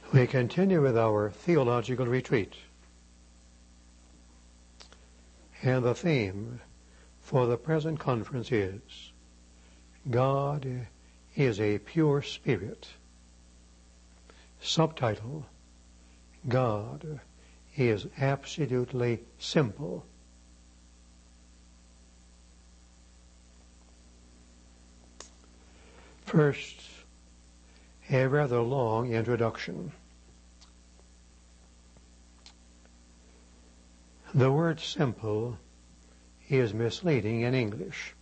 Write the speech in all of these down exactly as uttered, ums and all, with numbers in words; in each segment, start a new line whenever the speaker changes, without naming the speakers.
We continue with our theological retreat, and the theme for the present conference is God is a pure spirit. Subtitle: God is absolutely simple. First, a rather long introduction. The word simple is misleading in English.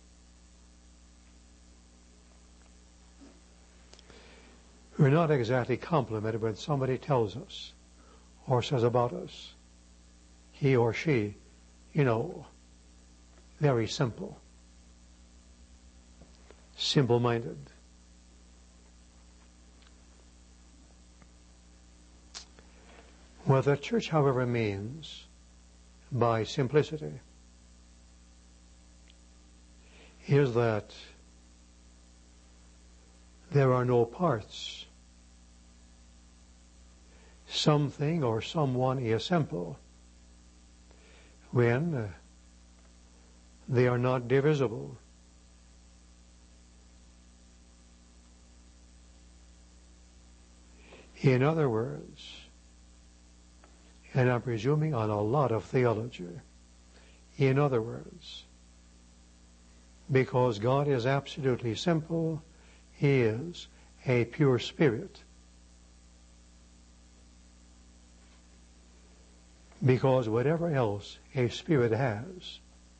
We're not exactly complimented when somebody tells us or says about us, he or she, you know, very simple, simple-minded. What the church, however, means by simplicity is that there are no parts. Something or someone is simple when uh, they are not divisible. In other words, and I'm presuming on a lot of theology, in other words, because God is absolutely simple, He is a pure spirit. Because whatever else a spirit has,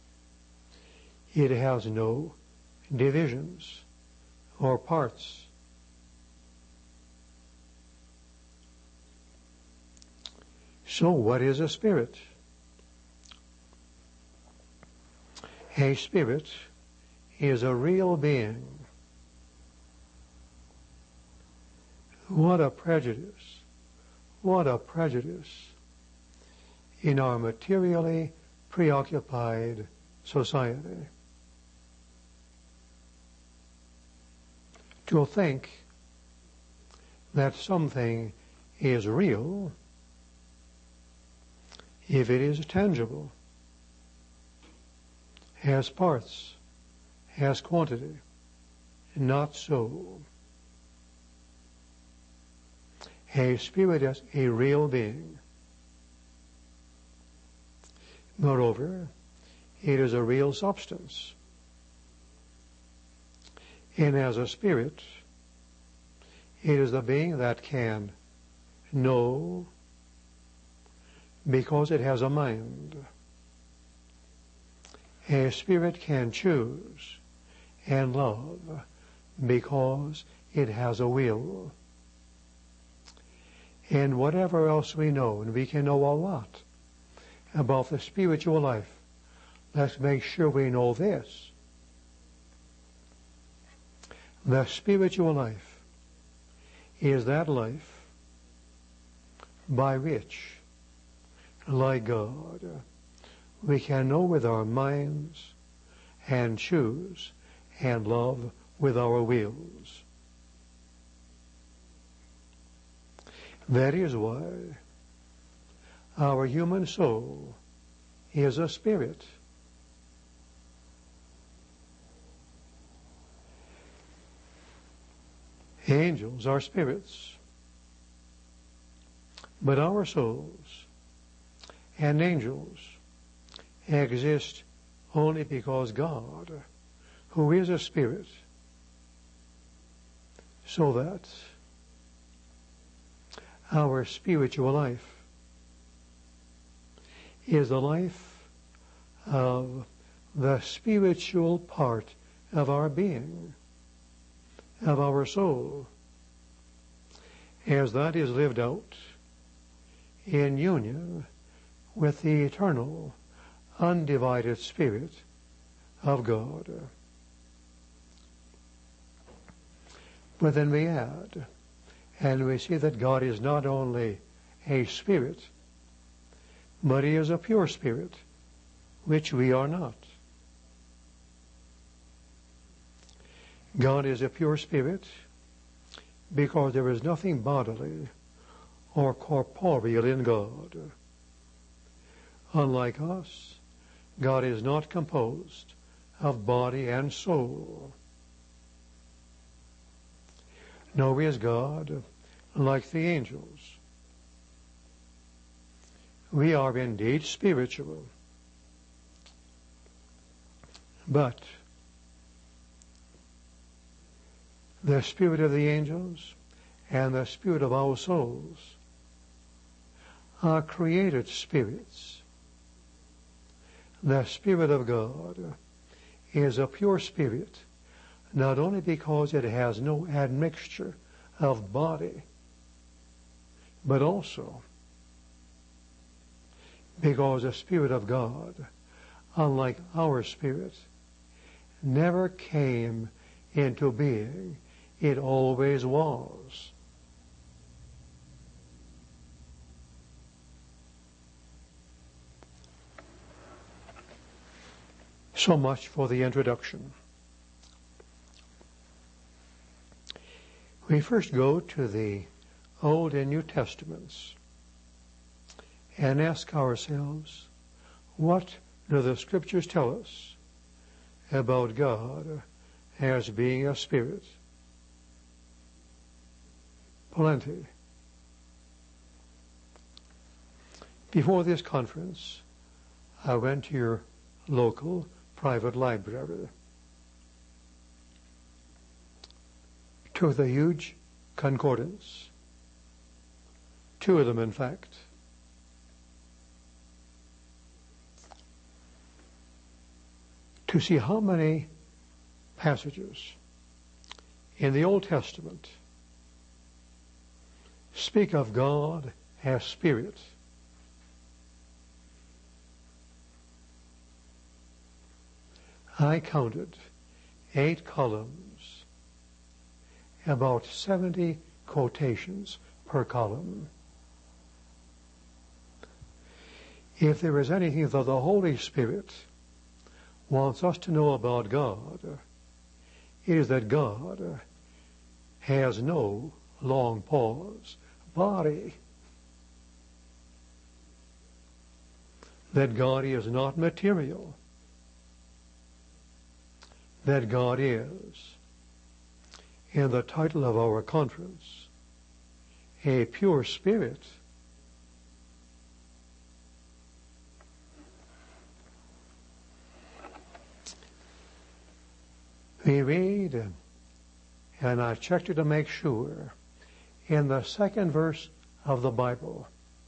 it has no divisions or parts. So what is a spirit? A spirit is a real being. What a prejudice, what a prejudice in our materially preoccupied society. To think that something is real if it is tangible, has parts, has quantity. Not so. A spirit is a real being. Moreover, it is a real substance. And as a spirit, it is the being that can know because it has a mind. A spirit can choose and love because it has a will. And whatever else we know, and we can know a lot about the spiritual life, let's make sure we know this. The spiritual life is that life by which, like God, we can know with our minds and choose and love with our wills. That is why our human soul is a spirit. Angels are spirits, but our souls and angels exist only because God, who is a spirit, so that our spiritual life is the life of the spiritual part of our being, of our soul, as that is lived out in union with the eternal, undivided Spirit of God. But then we add, and we see that God is not only a spirit, but He is a pure spirit, which we are not. God is a pure spirit because there is nothing bodily or corporeal in God. Unlike us, God is not composed of body and soul. Nor is God like the angels. We are indeed spiritual, but the spirit of the angels and the spirit of our souls are created spirits. The Spirit of God is a pure spirit, not only because it has no admixture of body, but also because the Spirit of God, unlike our spirit, never came into being. It always was. So much for the introduction. We first go to the Old and New Testaments and ask ourselves, what do the Scriptures tell us about God as being a spirit? Plenty. Before this conference, I went to your local private library, took the huge concordance, two of them in fact, to see how many passages in the Old Testament speak of God as spirit. I counted eight columns, about seventy quotations per column. If there is anything that the Holy Spirit wants us to know about God, it is that God has no, long pause, body. That God is not material. That God is, in the title of our conference, a pure spirit. We read, and I checked it to make sure, in the second verse of the Bible,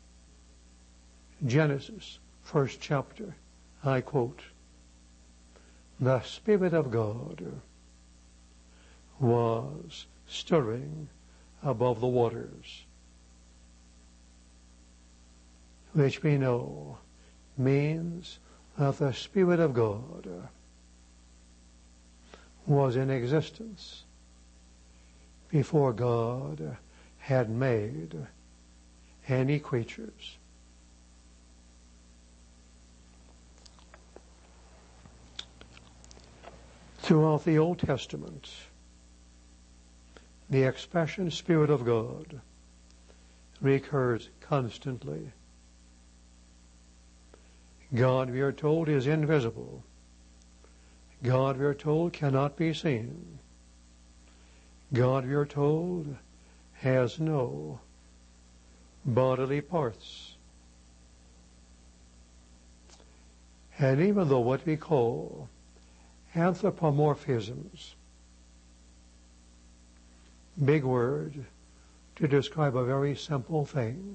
Genesis, first chapter, I quote, "The Spirit of God was stirring above the waters," which we know means that the Spirit of God was in existence before God had made any creatures. Throughout the Old Testament, the expression Spirit of God recurs constantly. God, we are told, is invisible. God, we are told, cannot be seen. God, we are told, has no bodily parts. And even though what we call anthropomorphisms, big word to describe a very simple thing,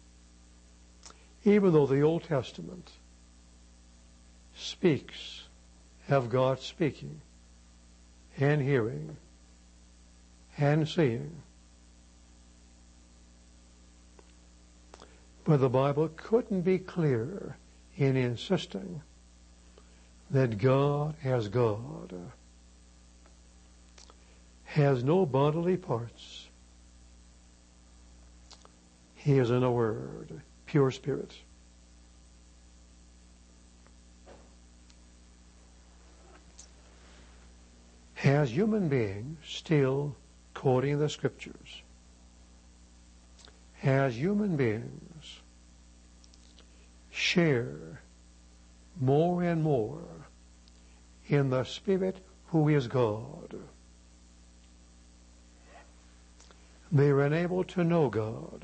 even though the Old Testament speaks of God speaking and hearing and seeing, but the Bible couldn't be clearer in insisting that God as God has no bodily parts. He is, in a word, pure spirit. As human beings, still quoting the Scriptures, as human beings, share more and more in the Spirit who is God. They are enabled to know God,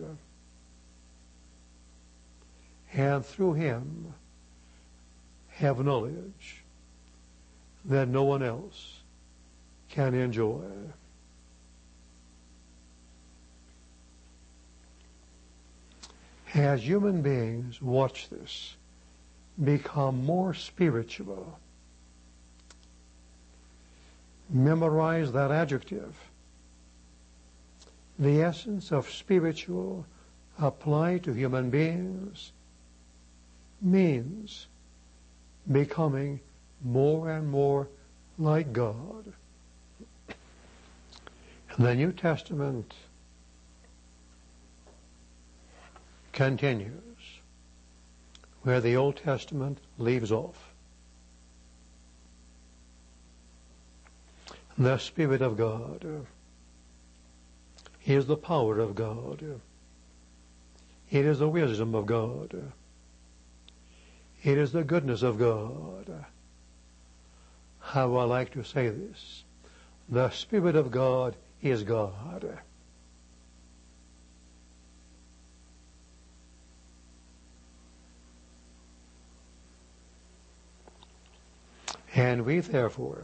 and through Him have knowledge that no one else can enjoy. As human beings watch this become more spiritual, memorize that adjective. The essence of spiritual applied to human beings means becoming more and more like God. The New Testament continues where the Old Testament leaves off. The Spirit of God is the power of God. It is the wisdom of God. It is the goodness of God. How I like to say this. The Spirit of God is God. And we therefore,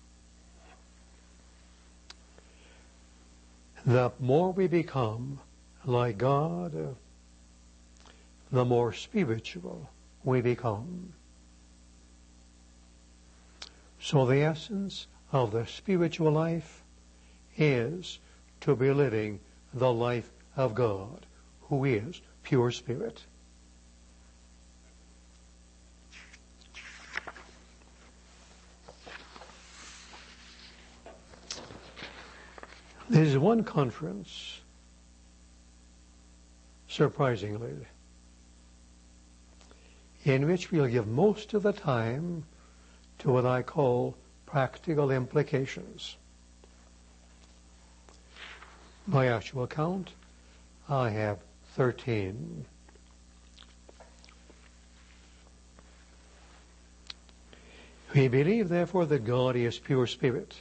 the more we become like God, the more spiritual we become. So the essence of the spiritual life is to be living the life of God, who is pure spirit. There is one conference, surprisingly, in which we'll give most of the time to what I call practical implications. By actual count, I have thirteen. We believe, therefore, that God is pure spirit.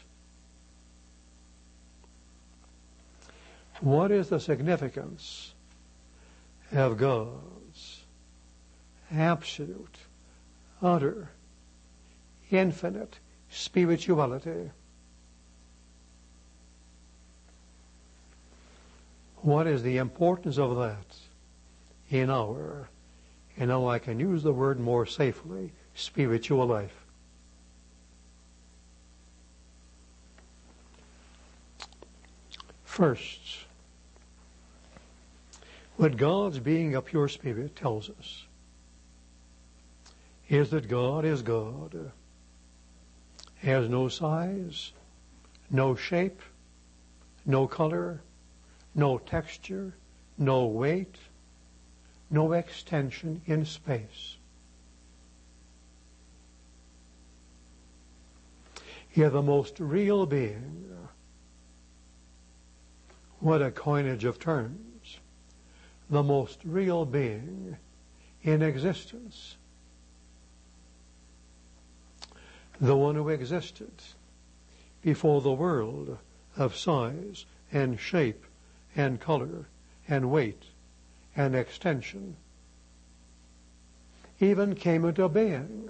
What is the significance of God's absolute, utter, infinite spirituality? What is the importance of that in our, and now I can use the word more safely, spiritual life? First, what God's being a pure spirit tells us is that God is God, has no size, no shape, no color, no texture, no weight, no extension in space. He is the most real being. What a coinage of terms. The most real being in existence. The one who existed before the world of size and shape and color and weight and extension even came into being.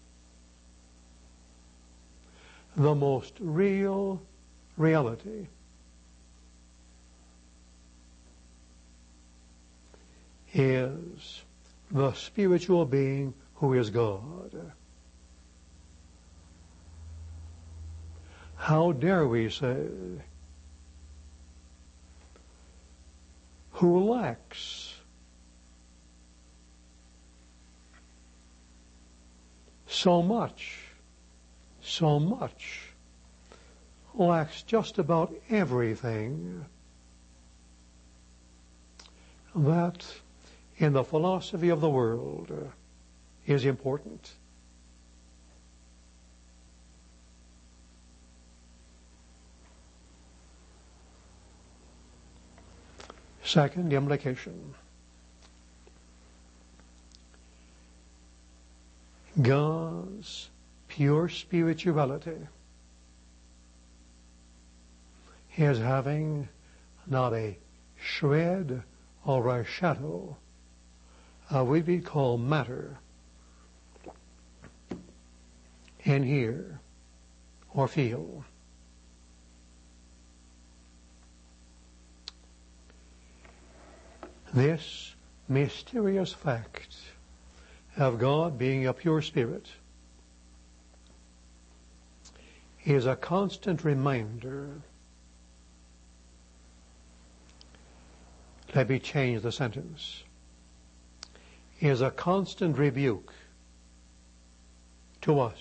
The most real reality. Is the spiritual being who is God. How dare we say, who lacks so much, so much, lacks just about everything that in the philosophy of the world uh, is important. Second implication. God's pure spirituality is having not a shred or a shadow of what we call matter in here or feel. This mysterious fact of God being a pure spirit is a constant reminder. Let me change the sentence. Is a constant rebuke to us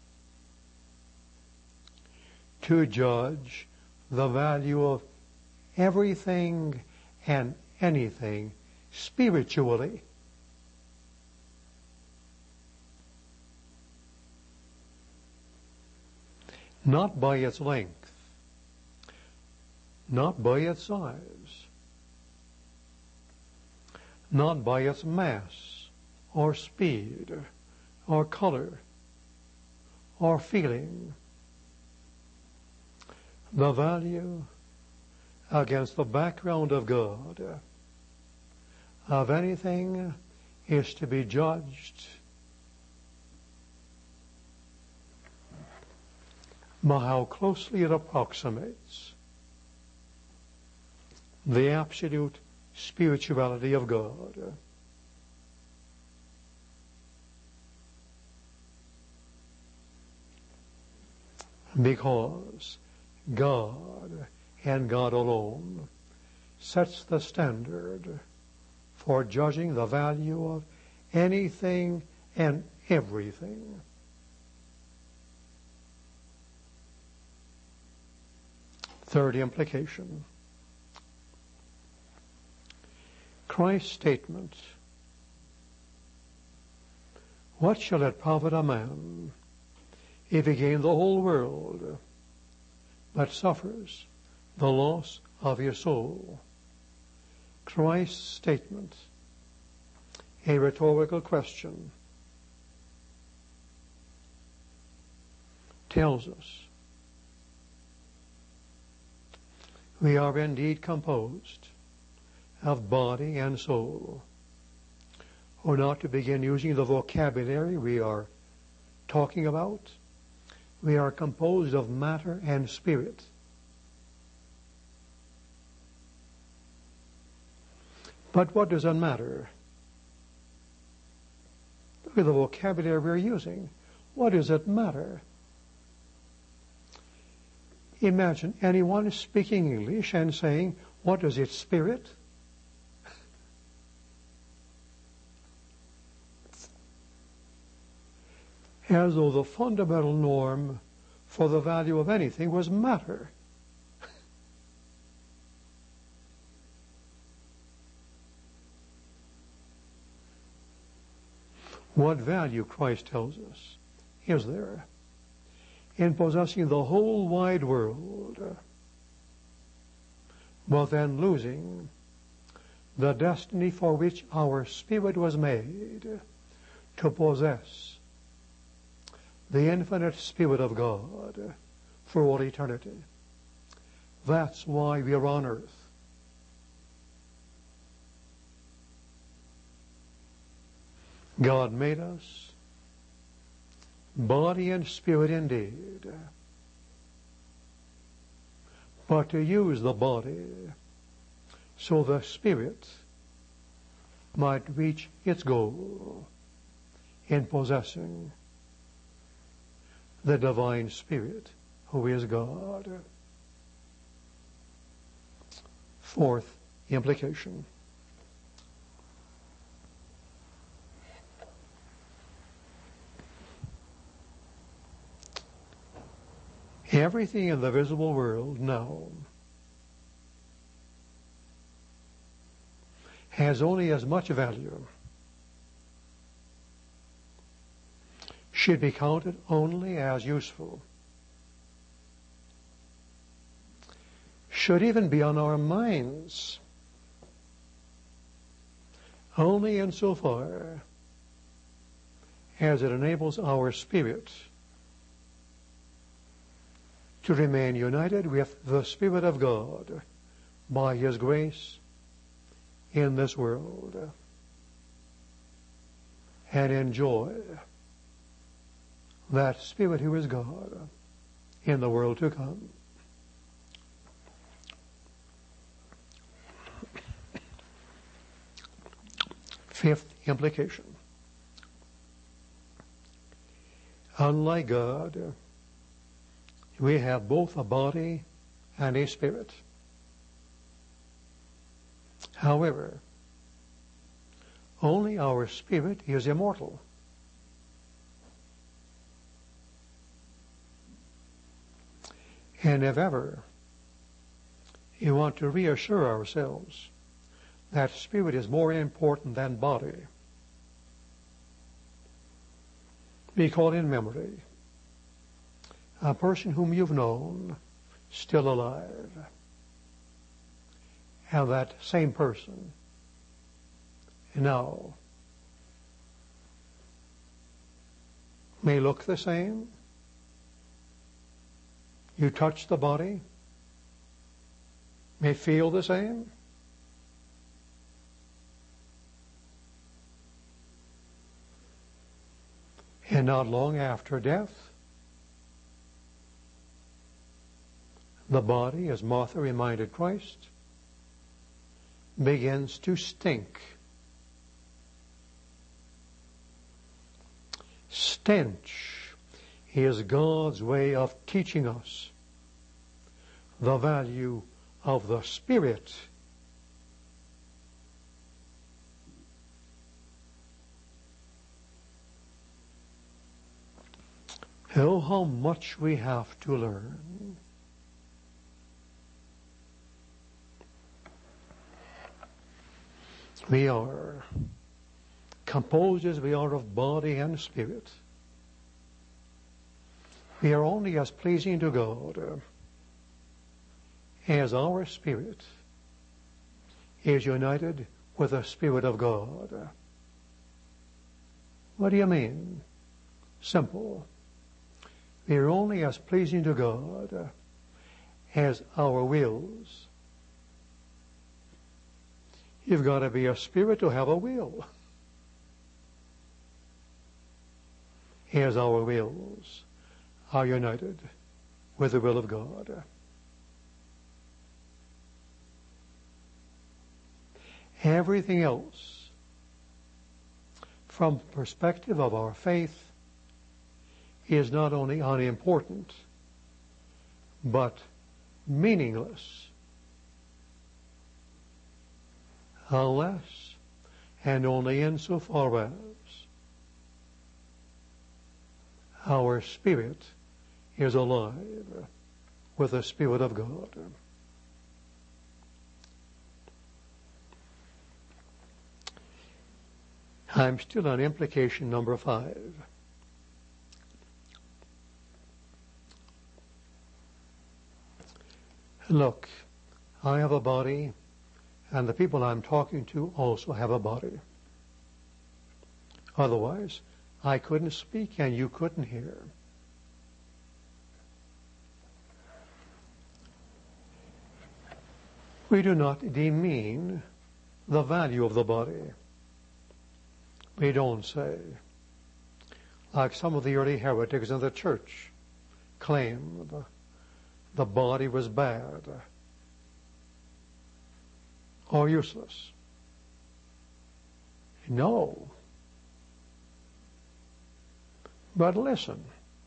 to judge the value of everything and anything spiritually. Not by its length, not by its size, not by its mass or speed or color or feeling. The value against the background of God of anything is to be judged by how closely it approximates the absolute spirituality of God. Because God and God alone sets the standard for judging the value of anything and everything. Third implication. Christ's statement, "What shall it profit a man if he gain the whole world, but suffers the loss of his soul?" Christ's statement, a rhetorical question, tells us we are indeed composed of body and soul. Or not to begin using the vocabulary we are talking about, we are composed of matter and spirit. But what does it matter? Look at the vocabulary we're using. What does it matter? Imagine anyone speaking English and saying, "What does its spirit?" As though the fundamental norm for the value of anything was matter. What value, Christ tells us, is there in possessing the whole wide world, but then losing the destiny for which our spirit was made, to possess the infinite Spirit of God for all eternity? That's why we are on earth. God made us body and spirit indeed, but to use the body so the spirit might reach its goal in possessing the divine Spirit who is God. Fourth implication. Everything in the visible world now has only as much value, should be counted only as useful, should even be on our minds only insofar as it enables our spirit to remain united with the Spirit of God by His grace in this world and enjoy that Spirit who is God in the world to come. Fifth implication. Unlike God, we have both a body and a spirit. However, only our spirit is immortal. And if ever you want to reassure ourselves that spirit is more important than body, recall in memory a person whom you've known still alive, and that same person now may look the same. You touch the body, may feel the same. And not long after death, the body, as Martha reminded Christ, begins to stink. Stench is God's way of teaching us the value of the Spirit. Oh, how much we have to learn. We are composed as we are of body and spirit. We are only as pleasing to God as our spirit is united with the Spirit of God. What do you mean? Simple. We are only as pleasing to God as our wills. You've got to be a spirit to have a will. As our wills are united with the will of God. Everything else, from the perspective of our faith, is not only unimportant, but meaningless, unless and only insofar as our spirit is alive with the Spirit of God. I'm still on implication number five. Look, I have a body, and the people I'm talking to also have a body. Otherwise, I couldn't speak and you couldn't hear. We do not demean the value of the body. We don't say, like some of the early heretics in the church claimed, the, the body was bad or useless. No. But listen,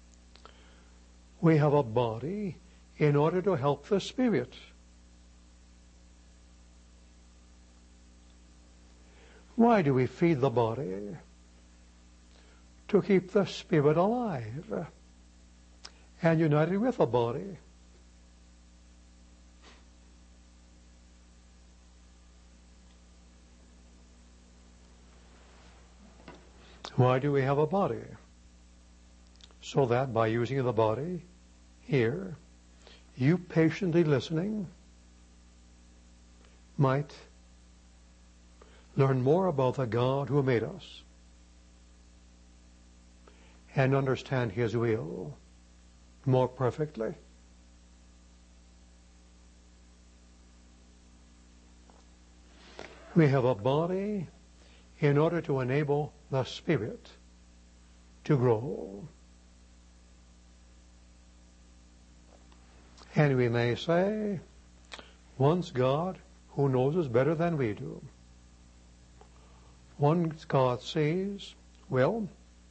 we have a body in order to help the spirit. Why do we feed the body? To keep the spirit alive and united with the body. Why do we have a body? So that by using the body here, you patiently listening might learn more about the God who made us, and understand His will more perfectly. We have a body in order to enable the Spirit to grow. And we may say, once God, who knows us better than we do, once God sees, well,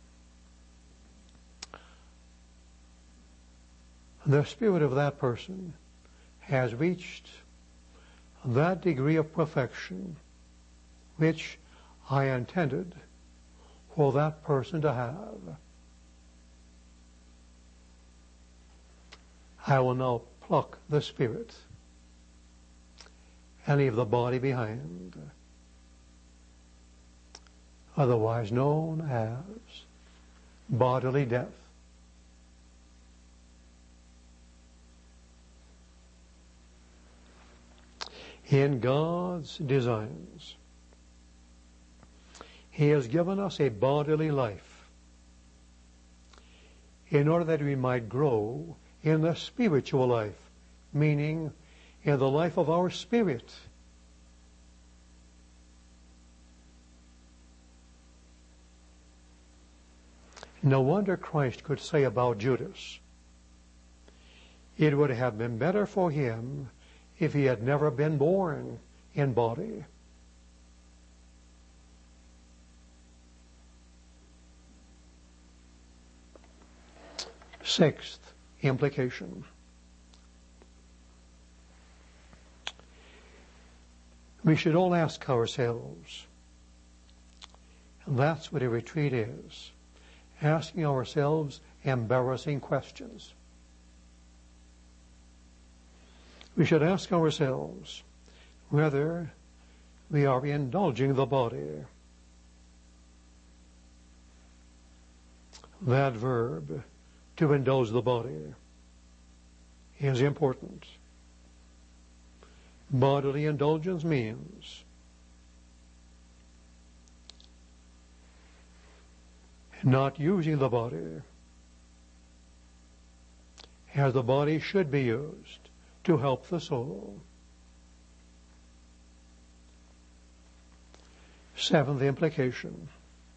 the spirit of that person has reached that degree of perfection which I intended for that person to have. I will now pluck the spirit and leave the body behind, otherwise known as bodily death. In God's designs, He has given us a bodily life in order that we might grow in the spiritual life, meaning in the life of our spirit. No wonder Christ could say about Judas, it would have been better for him if he had never been born in body. Sixth implication. We should all ask ourselves, and that's what a retreat is, asking ourselves embarrassing questions. We should ask ourselves whether we are indulging the body. That verb, to indulge the body, is important. Bodily indulgence means not using the body as the body should be used to help the soul. Seventh implication.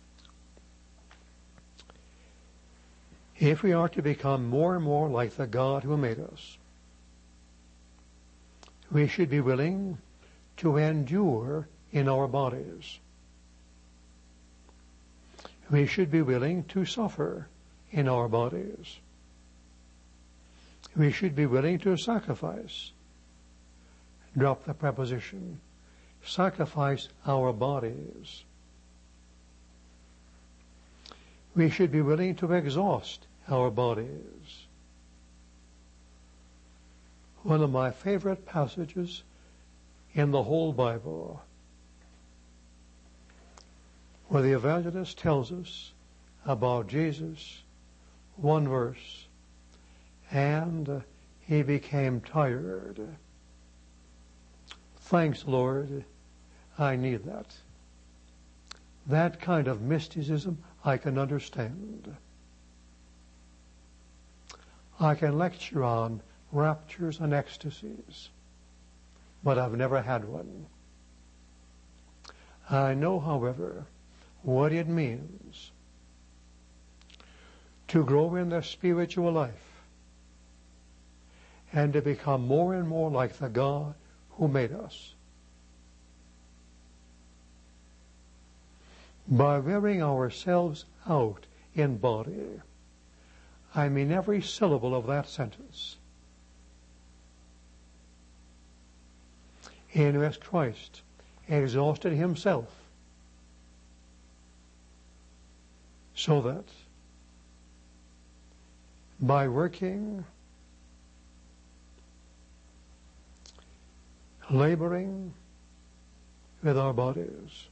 If we are to become more and more like the God who made us, we should be willing to endure in our bodies. We should be willing to suffer in our bodies. We should be willing to sacrifice. Drop the preposition. Sacrifice our bodies. We should be willing to exhaust our bodies. One of my favorite passages in the whole Bible, where the evangelist tells us about Jesus, one verse, and he became tired. Thanks, Lord, I need that. That kind of mysticism I can understand. I can lecture on raptures and ecstasies, but I've never had one. I know, however, what it means to grow in the spiritual life and to become more and more like the God who made us. By wearing ourselves out in body, I mean every syllable of that sentence, in which Christ exhausted himself so that by working, laboring with our bodies,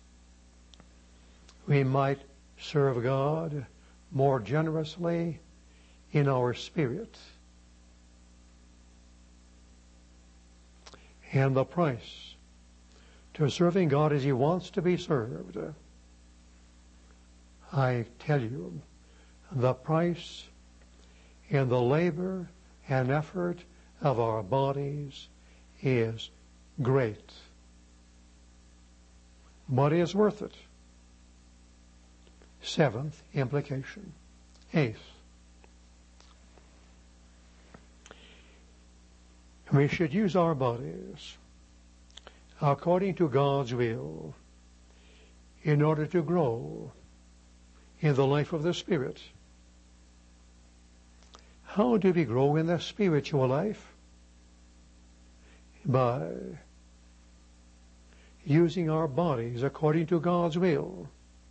we might serve God more generously in our spirit. And the price to serving God as He wants to be served, I tell you, the price and the labor and effort of our bodies is great. But it is worth it. Seventh implication. Eighth, we should use our bodies according to God's will in order to grow in the life of the Spirit. How do we grow in the spiritual life? By using our bodies according to God's will.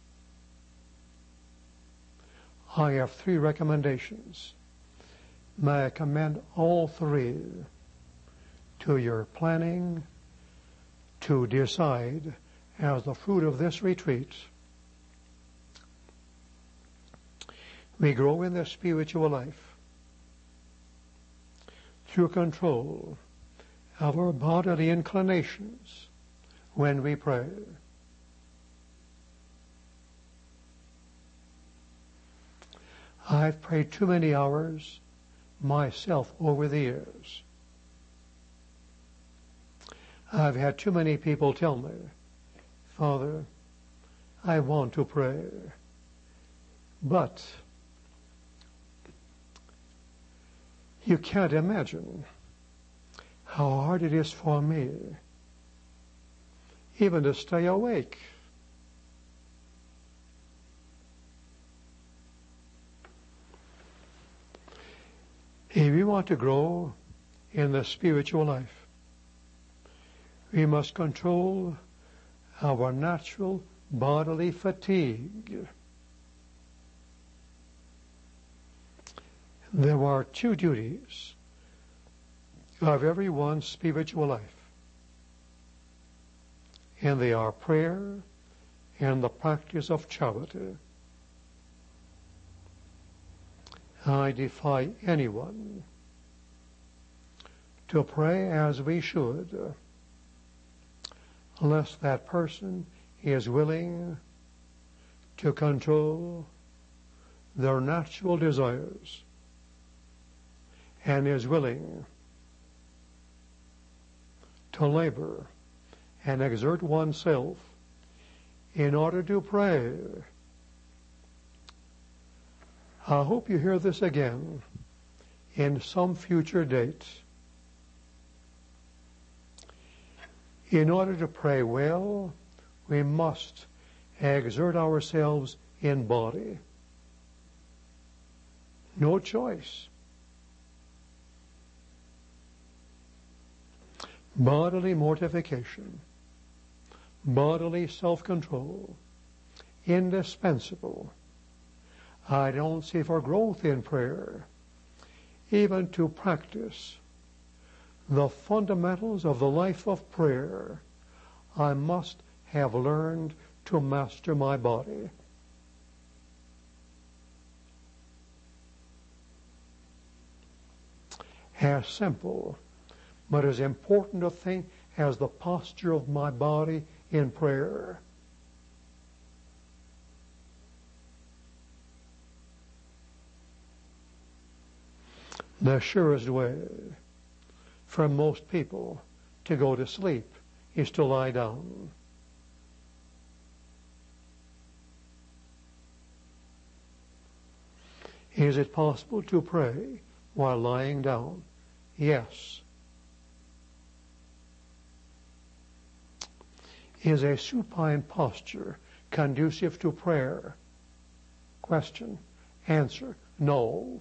I have three recommendations. May I commend all three to your planning to decide as the fruit of this retreat. We grow in the spiritual life through control of our bodily inclinations when we pray. I've prayed too many hours myself over the years. I've had too many people tell me, Father, I want to pray, but you can't imagine how hard it is for me even to stay awake. If we want to grow in the spiritual life, we must control our natural bodily fatigue. There are two duties of everyone's spiritual life, and they are prayer and the practice of charity. I defy anyone to pray as we should unless that person is willing to control their natural desires and is willing to labor and exert oneself in order to pray. I hope you hear this again in some future date. In order to pray well, we must exert ourselves in body. No choice. Bodily mortification, bodily self-control, indispensable. I don't see for growth in prayer, even to practice the fundamentals of the life of prayer. I must have learned to master my body. As simple, but as important a thing as the posture of my body in prayer. The surest way for most people to go to sleep is to lie down. Is it possible to pray while lying down? Yes. Is a supine posture conducive to prayer? Question. Answer. No.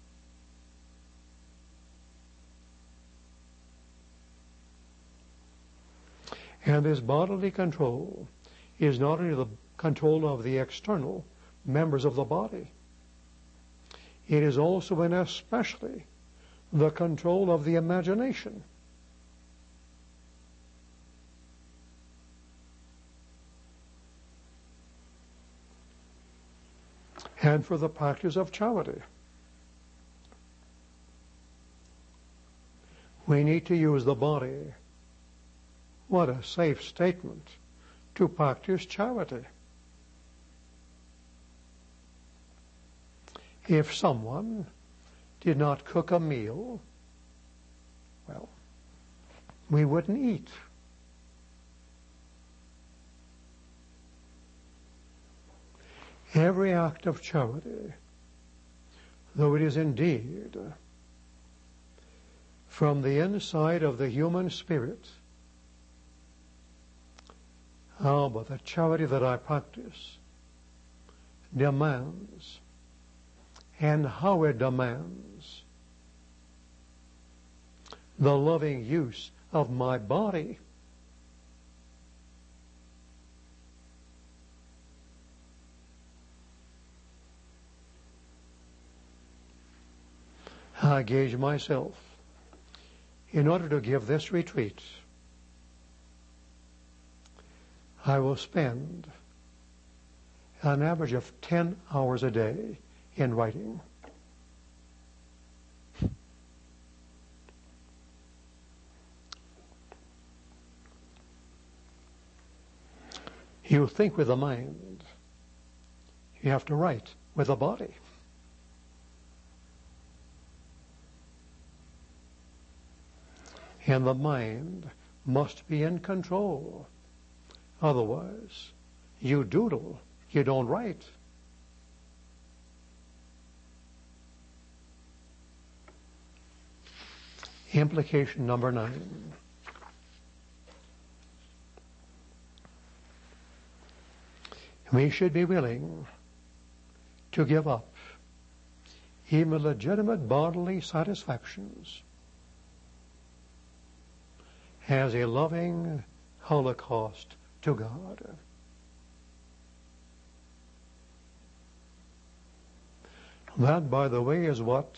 And this bodily control is not only the control of the external members of the body, it is also and especially the control of the imagination. And for the practice of charity. We need to use the body What a safe statement to practice charity. If someone did not cook a meal, well, we wouldn't eat. Every act of charity, though it is indeed from the inside of the human spirit, oh, but the charity that I practice demands, and how it demands, the loving use of my body. I gauge myself in order to give this retreat. I will spend an average of ten hours a day in writing. You think with the mind. You have to write with the body. And the mind must be in control. Otherwise, you doodle, you don't write. Implication number nine. We should be willing to give up even legitimate bodily satisfactions as a loving holocaust to God. That, by the way, is what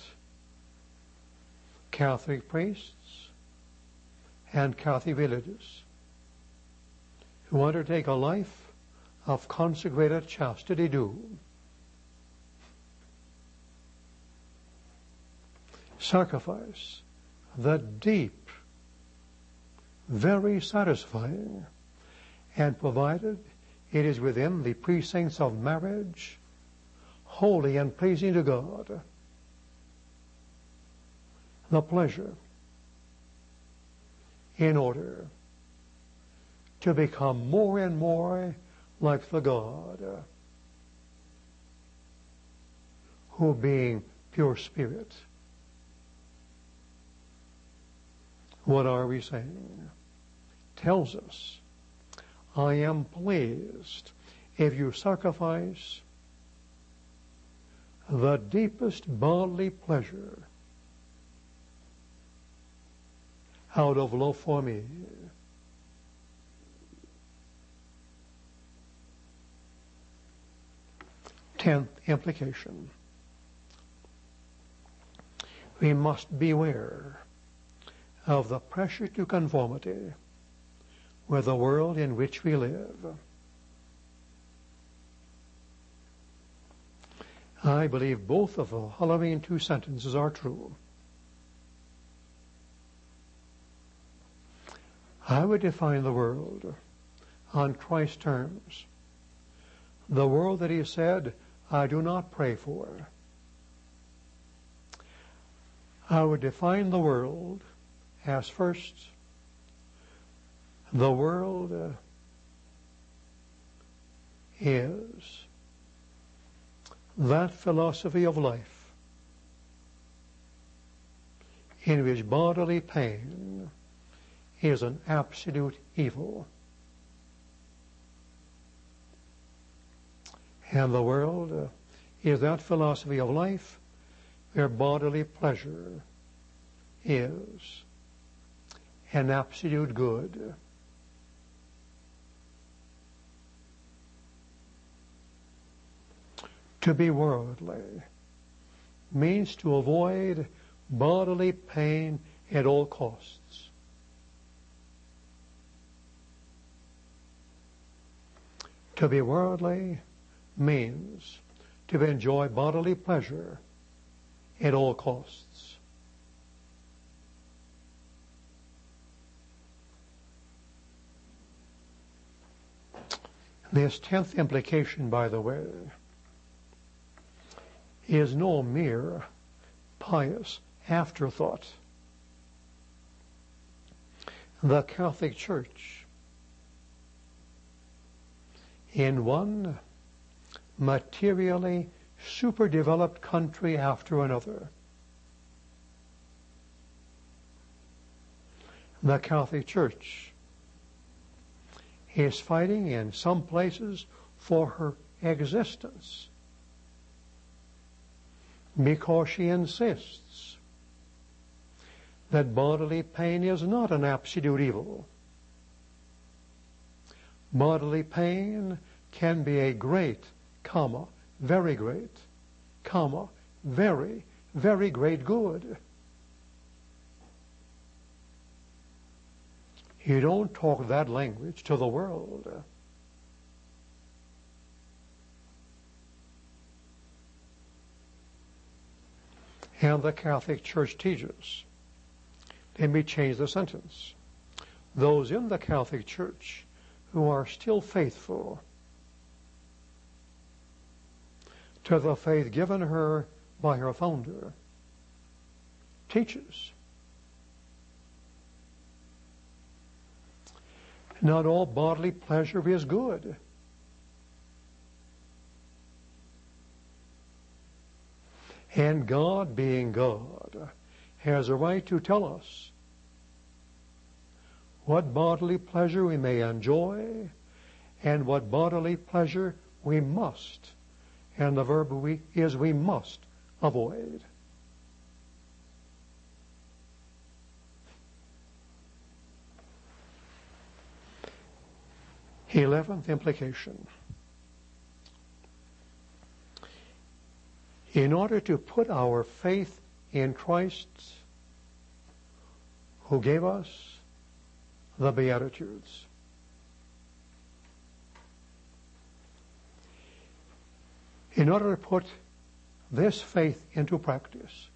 Catholic priests and Catholic villages who undertake a life of consecrated chastity do. Sacrifice, the deep, very satisfying, and provided it is within the precincts of marriage, holy and pleasing to God, the pleasure in order to become more and more like the God who, being pure spirit, what are we saying? Tells us, I am pleased if you sacrifice the deepest bodily pleasure out of love for me. Tenth implication. We must beware of the pressure to conformity with the world in which we live. I believe both of the following two sentences are true. I would define the world on Christ's terms. The world that he said, I do not pray for. I would define the world as first, the world uh, is that philosophy of life in which bodily pain is an absolute evil. And the world uh, is that philosophy of life where bodily pleasure is an absolute good. To be worldly means to avoid bodily pain at all costs. To be worldly means to enjoy bodily pleasure at all costs. This tenth implication, by the way, is no mere pious afterthought. The Catholic Church, in one materially superdeveloped country after another, the Catholic Church is fighting in some places for her existence because she insists that bodily pain is not an absolute evil. Bodily pain can be a great, comma, very great, comma, very, very great good. You don't talk that language to the world. And the Catholic Church teaches, let me change the sentence, those in the Catholic Church who are still faithful to the faith given her by her founder teaches not all bodily pleasure is good. And God, being God, has a right to tell us what bodily pleasure we may enjoy and what bodily pleasure we must. And the verb we, is we must avoid. Eleventh implication. In order to put our faith in Christ, who gave us the Beatitudes, in order to put this faith into practice,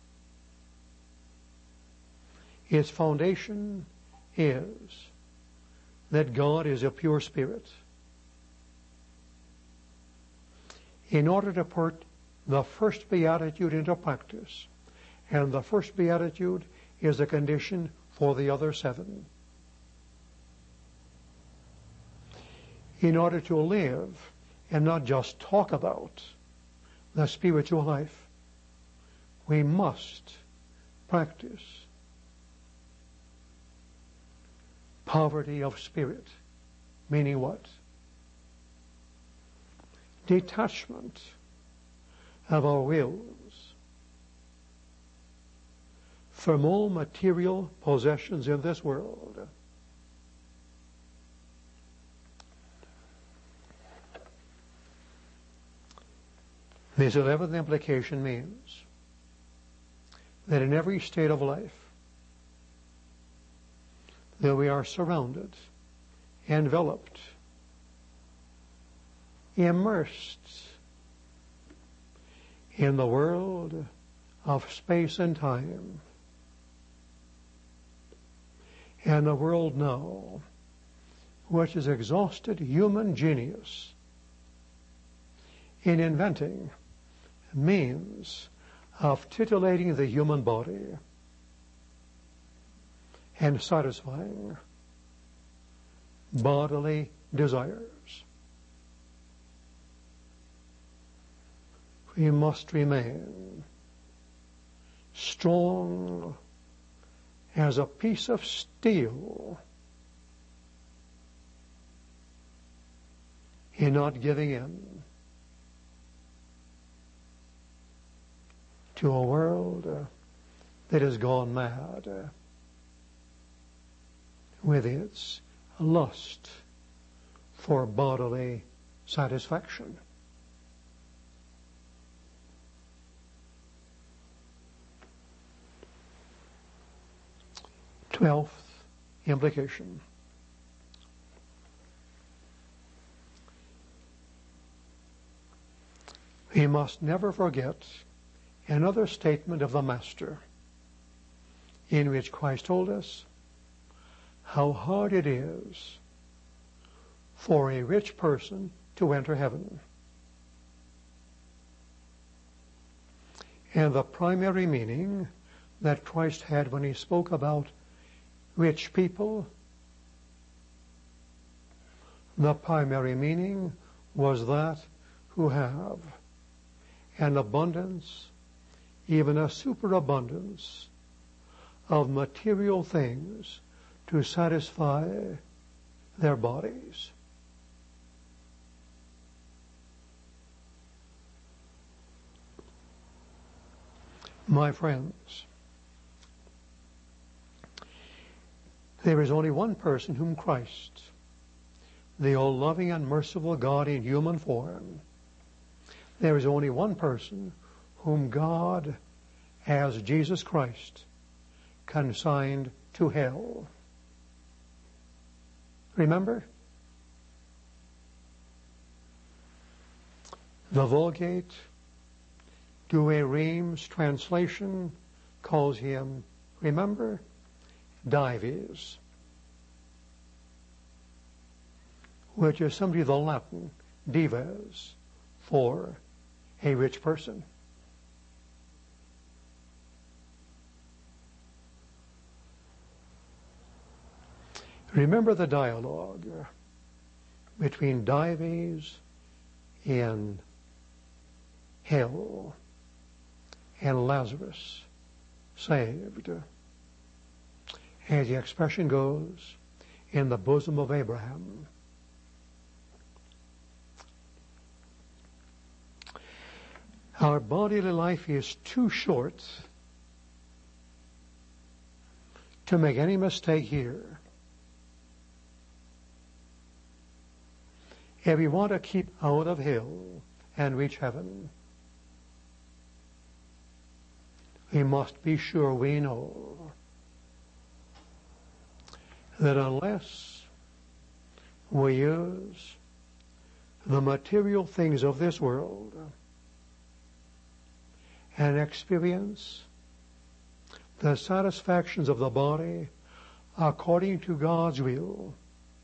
its foundation is that God is a pure spirit. In order to put the first beatitude into practice, and the first beatitude is a condition for the other seven. In order to live and not just talk about the spiritual life, we must practice poverty of spirit. Meaning what? Detachment of our wills from all material possessions in this world. This eleventh implication means that in every state of life that we are surrounded, enveloped, immersed in the world of space and time. And the world now, which has exhausted human genius in inventing means of titillating the human body and satisfying bodily desires. We must remain strong as a piece of steel in not giving in to a world uh, that has gone mad uh, with its lust for bodily satisfaction. Twelfth implication. We must never forget another statement of the Master in which Christ told us how hard it is for a rich person to enter heaven. And the primary meaning that Christ had when he spoke about rich people, the primary meaning was that who have an abundance, even a superabundance of material things to satisfy their bodies. My friends, there is only one person whom Christ, the all-loving and merciful God in human form, there is only one person whom God, as Jesus Christ, consigned to hell. Remember? The Vulgate, Douay-Rheims translation calls him, remember, Dives, which is simply the Latin dives for a rich person. Remember the dialogue between Dives in hell and Lazarus saved. As the expression goes, in the bosom of Abraham. Our bodily life is too short to make any mistake here. If we want to keep out of hell and reach heaven, we must be sure we know that unless we use the material things of this world and experience the satisfactions of the body according to God's will,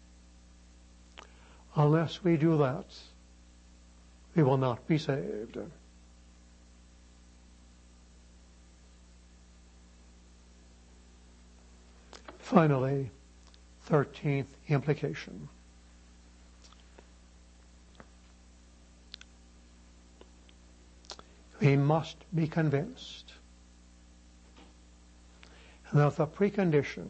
unless we do that, we will not be saved. Finally, thirteenth implication. We must be convinced that the precondition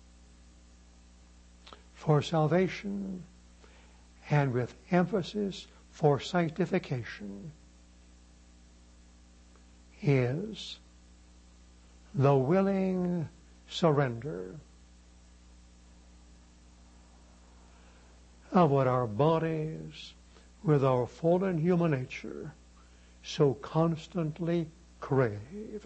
for salvation, and with emphasis for sanctification, is the willing surrender of what our bodies, with our fallen human nature, so constantly crave.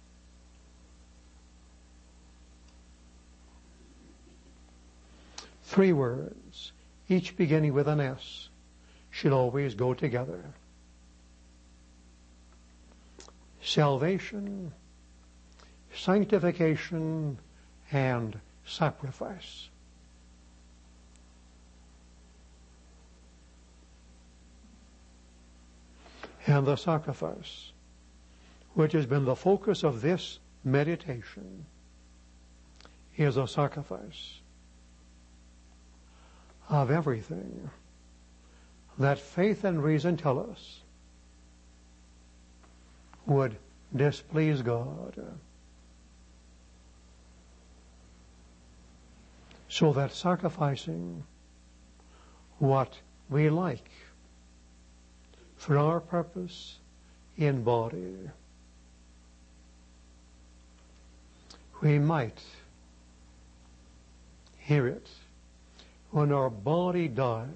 Three words, each beginning with an S, should always go together. Salvation, sanctification, and sacrifice. And the sacrifice, which has been the focus of this meditation, is a sacrifice of everything that faith and reason tell us would displease God, so that sacrificing what we like for our purpose in body, we might hear it when our body dies,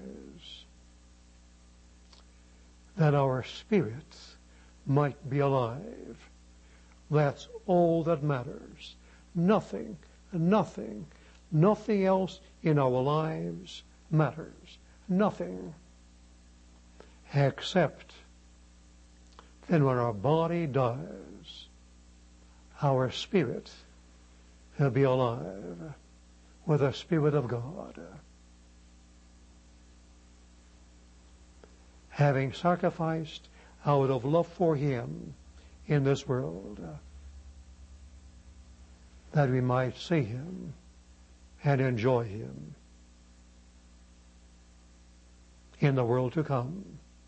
that our spirit might be alive. That's all that matters. Nothing, nothing, nothing else in our lives matters. Nothing. Except then when our body dies, our spirit will be alive with the Spirit of God. having sacrificed out of love for him in this world, uh, that we might see him and enjoy him in the world to come,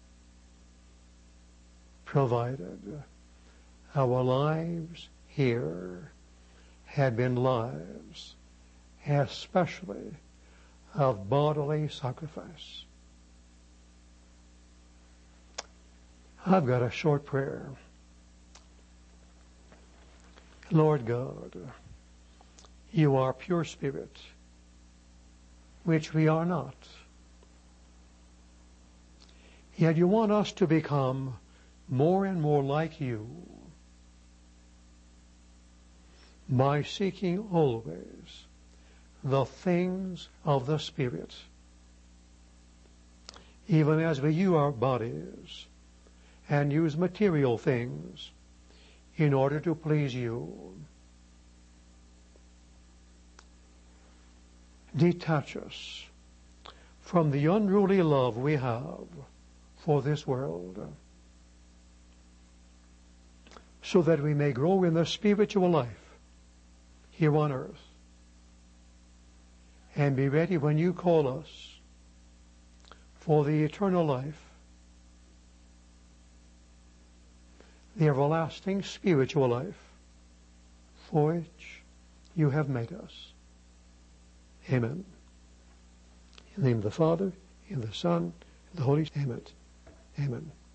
provided our lives here had been lives especially of bodily sacrifice. I've got a short prayer. Lord God, you are pure spirit, which we are not. Yet you want us to become more and more like you by seeking always the things of the Spirit, even as we use our bodies and use material things in order to please you. Detach us from the unruly love we have for this world, so that we may grow in the spiritual life here on earth and be ready when you call us for the eternal life, the everlasting spiritual life for which you have made us. Amen. In the name of the Father, and the Son, and the Holy Spirit. Amen. Amen.